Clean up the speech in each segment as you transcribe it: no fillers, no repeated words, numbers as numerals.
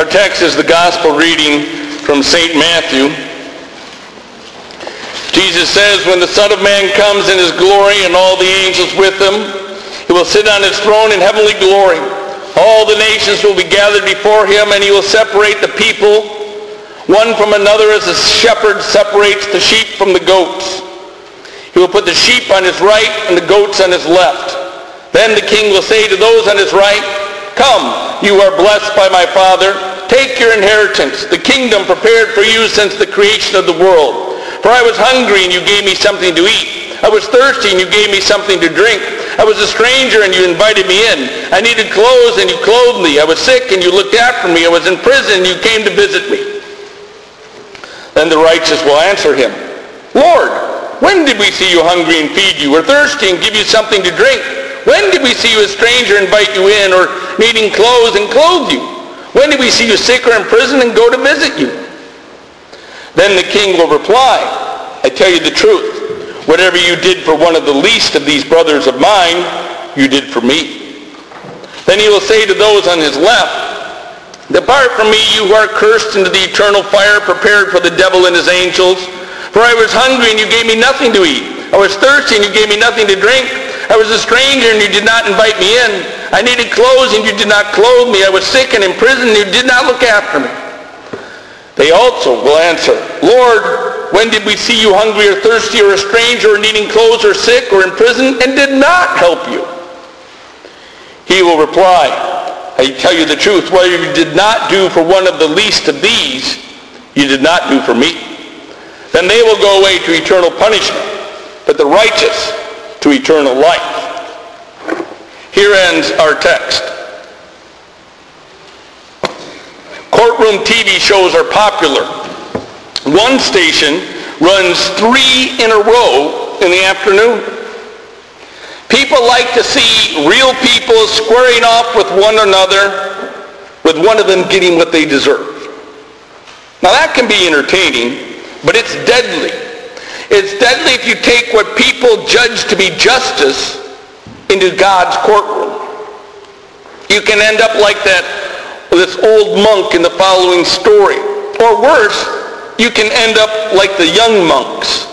Our text is the gospel reading from St. Matthew. Jesus says, when the Son of Man comes in his glory and all the angels with him, he will sit on his throne in heavenly glory. All the nations will be gathered before him, and he will separate the people one from another as a shepherd separates the sheep from the goats. He will put the sheep on his right and the goats on his left. Then the king will say to those on his right, "Come, you are blessed by my Father. Take your inheritance, the kingdom prepared for you since the creation of the world. For I was hungry, and you gave me something to eat. I was thirsty, and you gave me something to drink. I was a stranger, and you invited me in. I needed clothes, and you clothed me. I was sick, and you looked after me. I was in prison, and you came to visit me." Then the righteous will answer him, "Lord, when did we see you hungry and feed you, or thirsty and give you something to drink? When did we see you a stranger and invite you in, or needing clothes and clothe you? When did we see you sick or in prison and go to visit you?" Then the king will reply, "I tell you the truth. Whatever you did for one of the least of these brothers of mine, you did for me." Then he will say to those on his left, "Depart from me, you who are cursed, into the eternal fire prepared for the devil and his angels. For I was hungry, and you gave me nothing to eat. I was thirsty, and you gave me nothing to drink. I was a stranger, and you did not invite me in. I needed clothes, and you did not clothe me. I was sick and in prison, and you did not look after me." They also will answer, "Lord, when did we see you hungry or thirsty or a stranger or needing clothes or sick or in prison and did not help you?" He will reply, "I tell you the truth, what you did not do for one of the least of these, you did not do for me." Then they will go away to eternal punishment, but the righteous to eternal life. Here ends our text. Courtroom TV shows are popular. One station runs 3 in a row in the afternoon. People like to see real people squaring off with one another, with one of them getting what they deserve. Now that can be entertaining, but it's deadly. It's deadly if you take what people judge to be justice into God's courtroom. You can end up like this old monk in the following story. Or worse, you can end up like the young monks.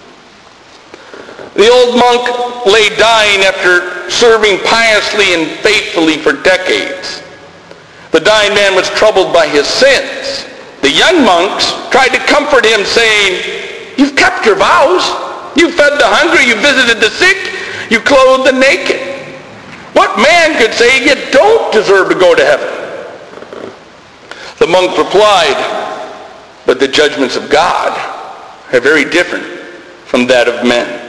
The old monk lay dying after serving piously and faithfully for decades. The dying man was troubled by his sins. The young monks tried to comfort him, saying, "You've kept your vows. You fed the hungry. You visited the sick. You clothed the naked. What man could say you don't deserve to go to heaven?" The monk replied, "But the judgments of God are very different from that of men."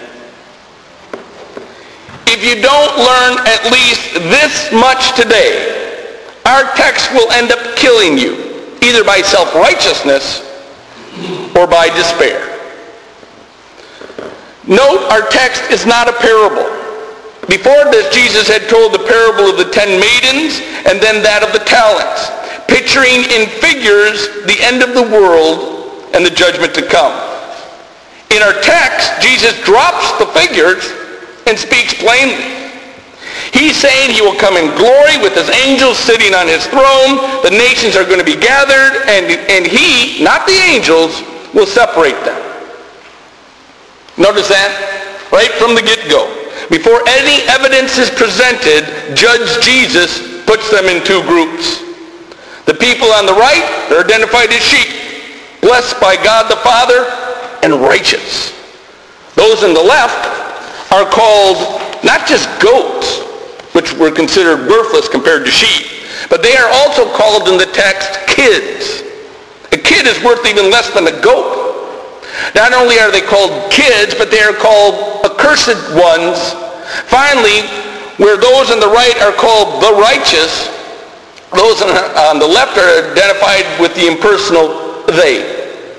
If you don't learn at least this much today, our text will end up killing you, either by self-righteousness or by despair. Note, our text is not a parable. Before this, Jesus had told the parable of the 10 maidens and then that of the talents, picturing in figures the end of the world and the judgment to come. In our text, Jesus drops the figures and speaks plainly. He's saying he will come in glory with his angels sitting on his throne. The nations are going to be gathered, and he, not the angels, will separate them. Notice that right from the get-go. Before any evidence is presented, Judge Jesus puts them in 2 groups. The people on the right are identified as sheep, blessed by God the Father and righteous. Those on the left are called not just goats, which were considered worthless compared to sheep, but they are also called in the text kids. A kid is worth even less than a goat. Not only are they called kids, but they are called accursed ones. Finally, where those on the right are called the righteous, those on the left are identified with the impersonal they.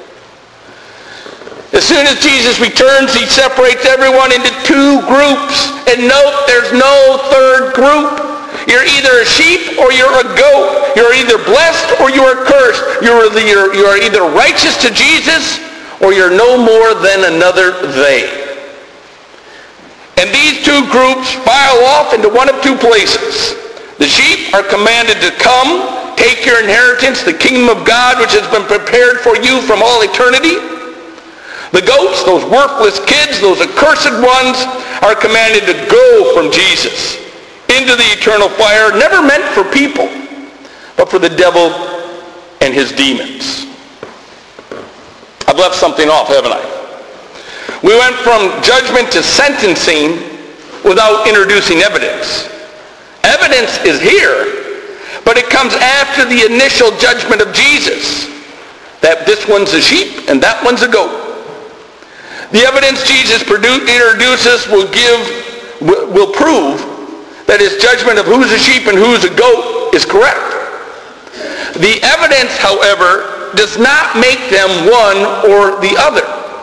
As soon as Jesus returns, he separates everyone into 2 groups. And note, there's no third group. You're either a sheep or you're a goat. You're either blessed or you are cursed. You are either righteous to Jesus or you're no more than another they. And these 2 groups file off into one of 2 places. The sheep are commanded to come, take your inheritance, inheritance, the kingdom of God, which has been prepared for you from all eternity. The goats, those worthless kids, those accursed ones, are commanded to go from Jesus into the eternal fire, never meant for people, but for the devil and his demons. I've left something off, haven't I? We went from judgment to sentencing without introducing evidence. Evidence is here, but it comes after the initial judgment of Jesus, that this one's a sheep and that one's a goat. The evidence Jesus introduces will prove that his judgment of who's a sheep and who's a goat is correct. The evidence, however, does not make them one or the other.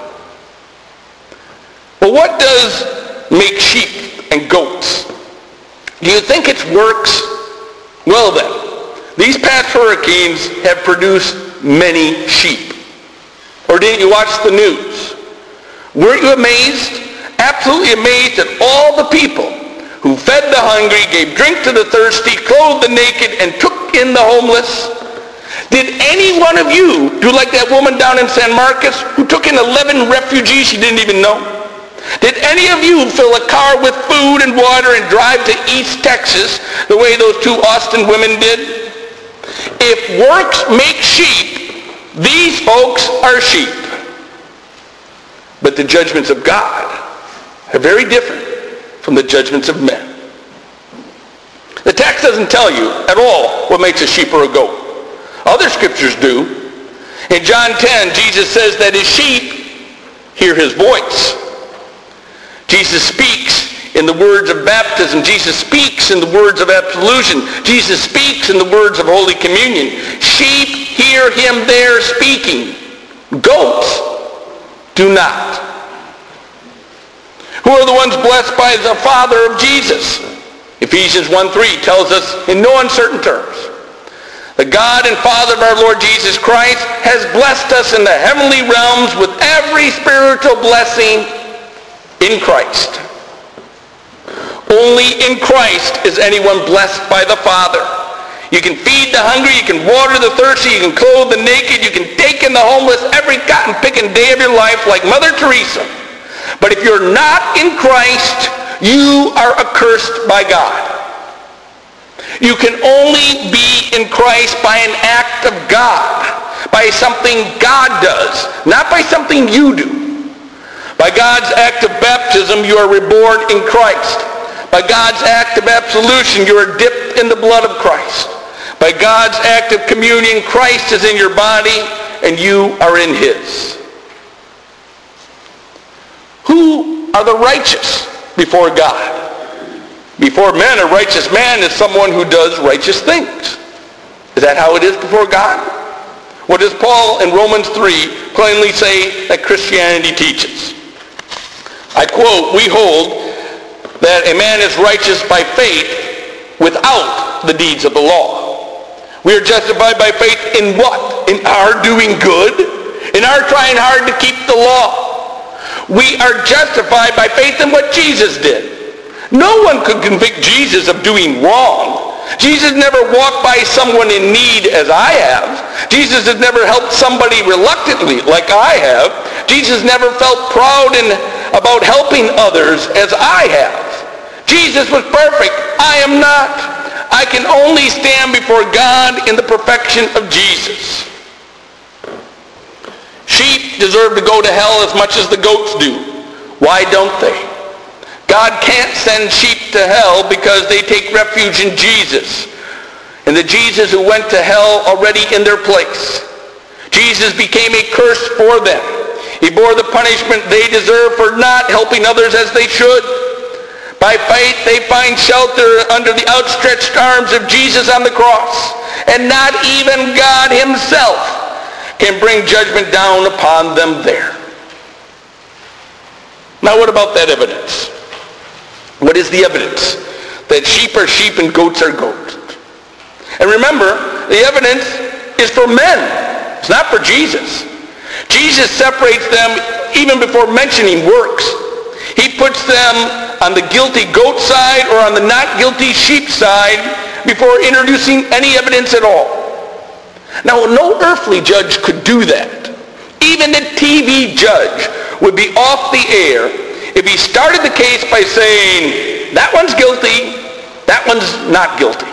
But what does make sheep and goats? Do you think it's works? Well then, these past hurricanes have produced many sheep. Or didn't you watch the news? Weren't you amazed? Absolutely amazed at all the people who fed the hungry, gave drink to the thirsty, clothed the naked, and took in the homeless? Did any one of you do like that woman down in San Marcos who took in 11 refugees she didn't even know? Did any of you fill a car with food and water and drive to East Texas the way those two Austin women did? If works make sheep, these folks are sheep. But the judgments of God are very different from the judgments of men. The text doesn't tell you at all what makes a sheep or a goat. Other scriptures do. In John 10, Jesus says that his sheep hear his voice. Jesus speaks in the words of baptism. Jesus speaks in the words of absolution. Jesus speaks in the words of Holy Communion. Sheep hear him there speaking. Goats do not. Who are the ones blessed by the Father of Jesus? Ephesians 1:3 tells us in no uncertain terms, the God and Father of our Lord Jesus Christ has blessed us in the heavenly realms with every spiritual blessing in Christ. Only in Christ is anyone blessed by the Father. You can feed the hungry, you can water the thirsty, you can clothe the naked, you can take in the homeless every cotton-picking day of your life like Mother Teresa. But if you're not in Christ, you are accursed by God. You can only be in Christ by an act of God, by something God does, not by something you do. By God's act of baptism, you are reborn in Christ. By God's act of absolution, you are dipped in the blood of Christ. By God's act of communion, Christ is in your body and you are in his. Who are the righteous before God? Before men, a righteous man is someone who does righteous things. Is that how it is before God? What does Paul in Romans 3 plainly say that Christianity teaches? I quote, "We hold that a man is righteous by faith without the deeds of the law." We are justified by faith in what? In our doing good? In our trying hard to keep the law? We are justified by faith in what Jesus did. No one could convict Jesus of doing wrong. Jesus never walked by someone in need as I have. Jesus has never helped somebody reluctantly like I have. Jesus never felt proud about helping others as I have. Jesus was perfect. I am not. I can only stand before God in the perfection of Jesus. Sheep deserve to go to hell as much as the goats do. Why don't they? God can't send sheep to hell because they take refuge in Jesus, and the Jesus who went to hell already in their place. Jesus became a curse for them. He bore the punishment they deserve for not helping others as they should. By faith, they find shelter under the outstretched arms of Jesus on the cross, and not even God himself can bring judgment down upon them there. Now, what about that evidence? What is the evidence that sheep are sheep and goats are goats? And remember, the evidence is for men. It's not for Jesus. Jesus separates them even before mentioning works. He puts them on the guilty goat side or on the not guilty sheep side before introducing any evidence at all. Now, no earthly judge could do that. Even a TV judge would be off the air if he started the case by saying, that one's guilty, that one's not guilty.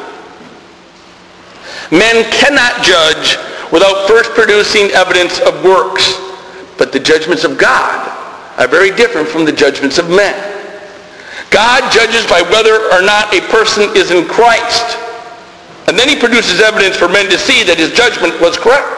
Men cannot judge without first producing evidence of works. But the judgments of God are very different from the judgments of men. God judges by whether or not a person is in Christ. And then he produces evidence for men to see that his judgment was correct.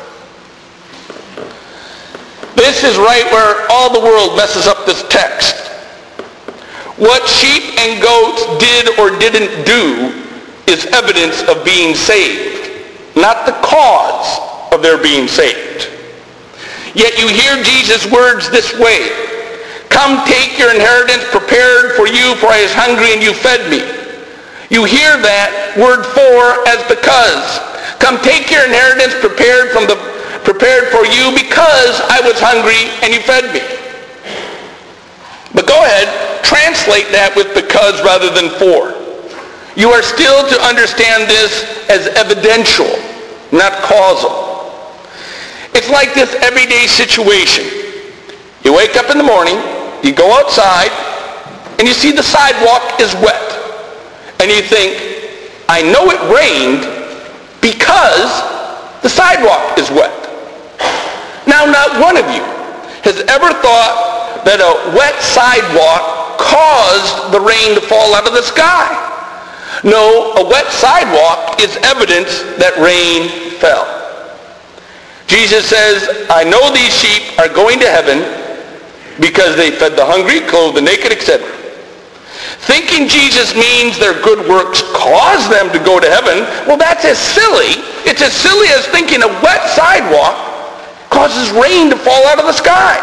This is right where all the world messes up this text. What sheep and goats did or didn't do is evidence of being saved, not the cause of their being saved. Yet you hear Jesus' words this way, come take your inheritance prepared for you, for I was hungry and you fed me. You hear that word for as because. Come take your inheritance prepared for you because I was hungry and you fed me. But go ahead, translate that with because rather than for. You are still to understand this as evidential, not causal. It's like this everyday situation. You wake up in the morning, you go outside, and you see the sidewalk is wet. And you think, I know it rained because the sidewalk is wet. Now, not one of you has ever thought that a wet sidewalk caused the rain to fall out of the sky. No, a wet sidewalk is evidence that rain fell. Jesus says, I know these sheep are going to heaven because they fed the hungry, clothed the naked, etc. Thinking Jesus means their good works cause them to go to heaven, well, that's as silly. It's as silly as thinking a wet sidewalk causes rain to fall out of the sky.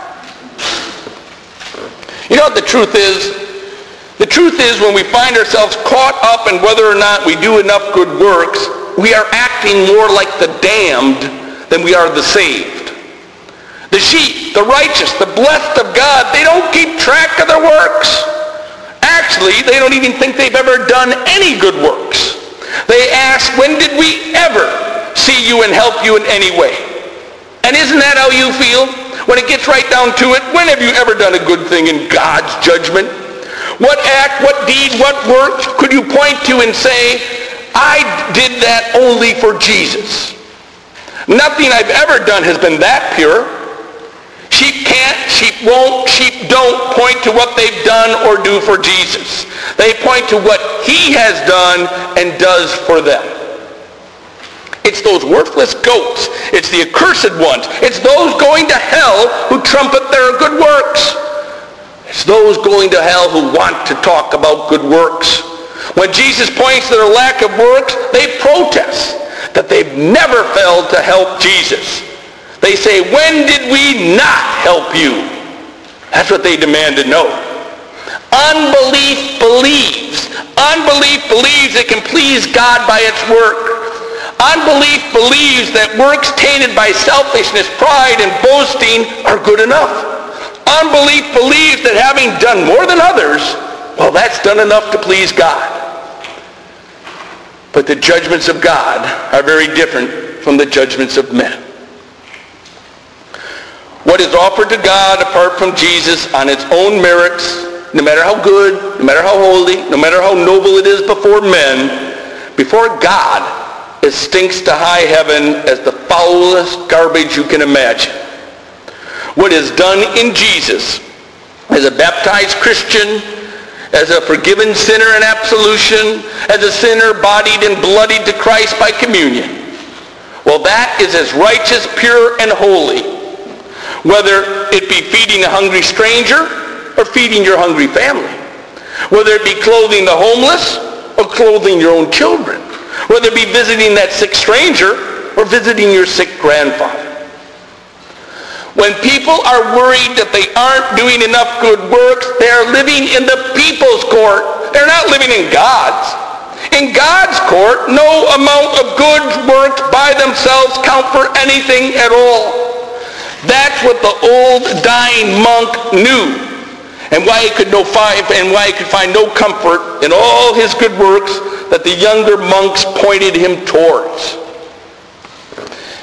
You know what the truth is? The truth is when we find ourselves caught up in whether or not we do enough good works, we are acting more like the damned than we are the saved. The sheep, the righteous, the blessed of God, they don't keep track of their works. Actually, they don't even think they've ever done any good works. They ask, when did we ever see you and help you in any way? And isn't that how you feel? When it gets right down to it, when have you ever done a good thing in God's judgment? What act, what deed, what work could you point to and say, I did that only for Jesus? Nothing I've ever done has been that pure. Sheep can't, sheep won't, sheep don't point to what they've done or do for Jesus. They point to what he has done and does for them. It's those worthless goats. It's the accursed ones. It's those going to hell who trumpet their good works. It's those going to hell who want to talk about good works. When Jesus points to their lack of works, they protest that they've never failed to help Jesus. They say, when did we not help you? That's what they demand to know. Unbelief believes. Unbelief believes it can please God by its work. Unbelief believes that works tainted by selfishness, pride, and boasting are good enough. Unbelief believes that having done more than others, well, that's done enough to please God. But the judgments of God are very different from the judgments of men. What is offered to God apart from Jesus on its own merits, no matter how good, no matter how holy, no matter how noble it is before men, before God, it stinks to high heaven as the foulest garbage you can imagine. What is done in Jesus as a baptized Christian, as a forgiven sinner in absolution, as a sinner bodied and bloodied to Christ by communion, well, that is as righteous, pure, and holy, whether it be feeding a hungry stranger or feeding your hungry family, whether it be clothing the homeless or clothing your own children, whether it be visiting that sick stranger or visiting your sick grandfather. When people are worried that they aren't doing enough good works, they are living in the people's court. They're not living in God's. In God's court, no amount of good works by themselves count for anything at all. That's what the old dying monk knew, and why he could find no comfort in all his good works that the younger monks pointed him towards.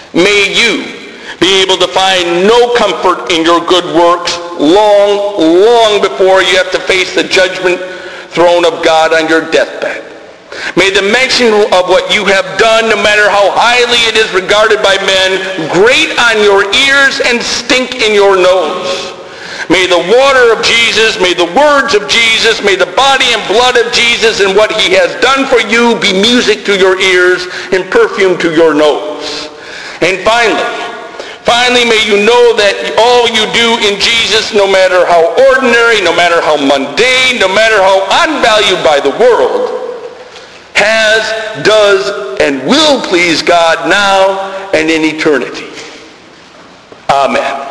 May you be able to find no comfort in your good works long before you have to face the judgment throne of God on your deathbed. May the mention of what you have done, no matter how highly it is regarded by men, grate on your ears and stink in your nose. May the water of Jesus, may the words of Jesus, may the body and blood of Jesus and what he has done for you be music to your ears and perfume to your nose. And finally, may you know that all you do in Jesus, no matter how ordinary, no matter how mundane, no matter how unvalued by the world, has, does, and will please God now and in eternity. Amen.